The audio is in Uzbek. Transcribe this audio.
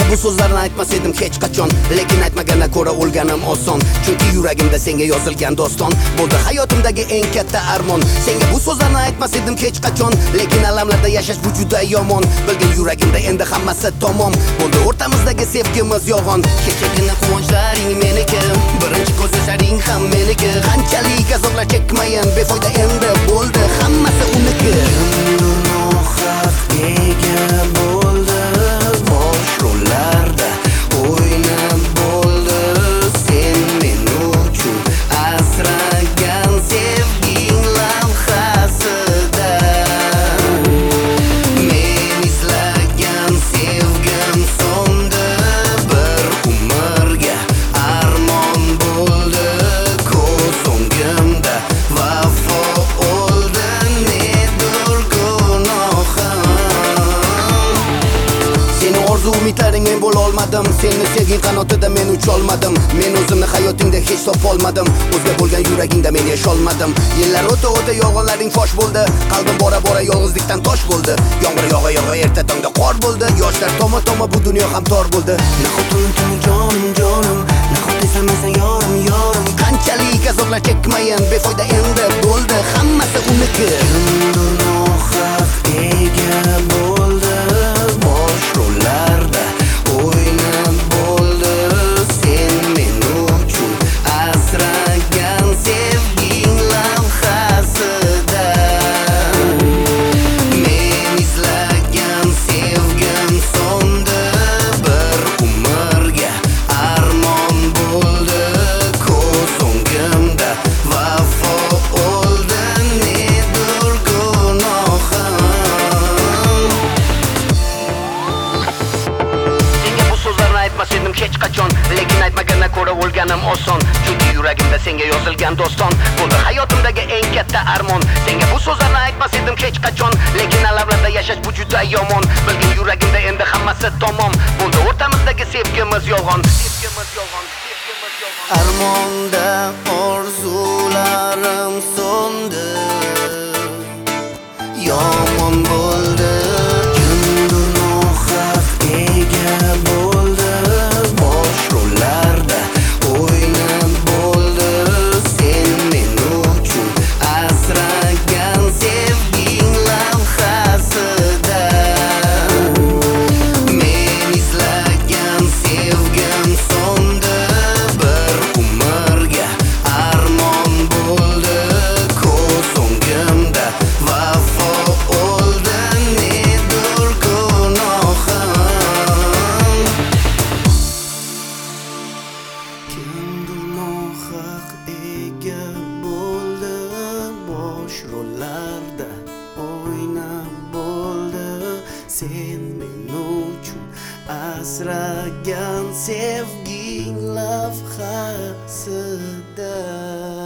bu so'zlarni aytmas edim hech qachon, lekin aytmagandan ko'ra o'lganim oson. Chunki yuragimda senga yozilgan doston bo'ldi hayotimdagi eng katta armon. Senga bu so'zlarni aytmas edim hech qachon, lekin alamlarda yashash bu juda yomon. Bilgin yuragimda endi hammasi tamom bo'ldi, o'rtamizdagi sevgimiz yolg'on. Kechagina quvonchlaring meniki, birinchi ko'z yoshlaring ham meniki. Qanchalik azoblar chekmayin, befoyda endi bo'ldi hammasi uniki. Ega bo'ldi bosh rollarda o'ynab bo'ldi. Sen men uchun asragan sevging lavhasida, men izlagan sevgim so'ndi. Bir umrga armon bo'ldi ko'z o'ngimda, vafo o'ldi nedir gunohim. Seni orzu umidlaring men bo'la olmadim, seni sevging qanotida men ucholmadim. Men o'zimni hayotingda hech topolmadim, o'zga bo'lgan yuragingda men yasholmadim. Yillar o'ta yolg'onlaring fosh bo'ldi, qalbim bora yolg'izlikdan tosh bo'ldi. Yomg'ir yog'a erta tongda qor bo'ldi, yoshlar toma bu dunyo ham tor bo'ldi. Nahot unutdim jonim, nahot eslamasan yorim. Qanchalik azoblar chekmayin, befoyda endi bo'ldi hammasi uniki. Kimdir nohaq ega bo'ldi bosh rollarda o'ynab bo'ldi. Sen men uchun asragan sevging lavhasida, men izlagan sevgim so'ndi. Bir umrga armon bo'ldi ko'z o'ngimda, vafo o'ldi nedir gunohim. Senga bu so'zlarni aytmas edim hech qachon, lekin aytmagandan ko'ra o'lganim oson. Chunki yuragimda senga yozilgan doston bo'ldi hayotimdagi eng katta armon. Senga bu so'zlarni aytmas edim hech qachon, lekin alamlarda yashash bu juda yomon. Bilgin yuragimda endi hammasi tamom bo'ldi, o'rtamizdagi sevgimiz yolg'on. Armonda orzularim so'ndi, yomon bo'ldi. Kimdir nohaq ega bo'ldi bosh rollarda o'ynab bo'ldi. Sen men uchun asragan sevging lavhasida, men izlagan sevgim so'ndi. Bir umrga armon bo'ldi ko'z o'ngimda, vafo o'ldi nedir gunohim. Kimdir nohaq ega bo'ldi bosh rollarda o'ynab bo'ldi. Sen men uchun asragan sevging lavhasida.